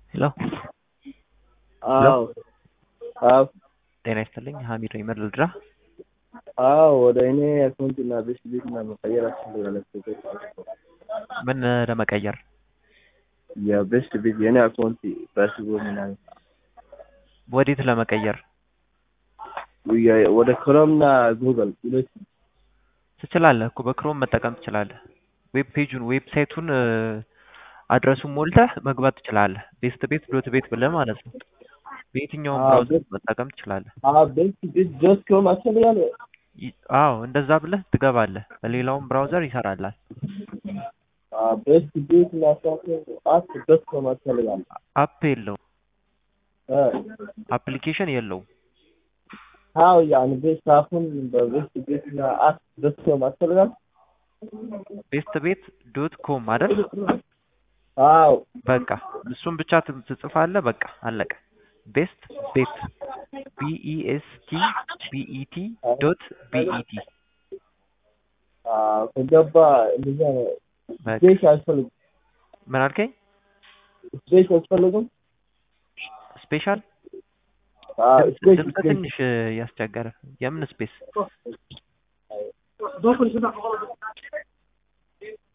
ሄሎ ሄሎ አዎ አዎ ጤና ይስጥልኝ ሀሚድ ነኝ ልድራ አዎ ወደ እኔ አካውንት እና ቤት እና መቀየር አስፈልጋለሁ። ምን ለመቀየር የቤስት ቤት የኔ አካውንት በስቦ ምናምን ወዴት ለመቀየር ወደ ክሮም እና ጉግል ሁለት ትችላለህ እኮ በክሮም መጠቀም ትችላለህ። ዌብ ፔጁን ዌብሳይቱን አድረሱን ሞልተህ መግባት ትችላለህ። ቤስት ቤት ዶት ቤት ብለህ ማለት ነው። በየትኛውም ብራውዘር መጠቀም ትችላለህ። ቤስት ቤት ዶት ኮም አስፈልጋለሁ። አዎ እንደዛ ብለህ ትገባለህ። በሌላውም ብራውዘር ይሰራላል። ቤስት ቤት እና አፕ ዶት ኮም አስፈልጋለሁ። አፕ የለውም። አፕሊኬሽን የለውም። አዎ ያን ቤስት አፑን በቤስት ቤት እና አፕ ዶት ኮም አስፈልጋለሁ። ቤስት ቤት ዶት ኮም አይደል? አዎ በቃ እሱን ብቻ ትጽፋለህ። በቃ አለቀ። ቤስት ቤት BEST ዶት BET ከገባ እንደዛ ነው። ቤት አያስፈልግም። ምን አልከኝ? ስፔስ አያስፈልግም። ስፔሻል ስፔስ ድምፅ ትንሽ ያስቸገረ። የምን ስፔስ?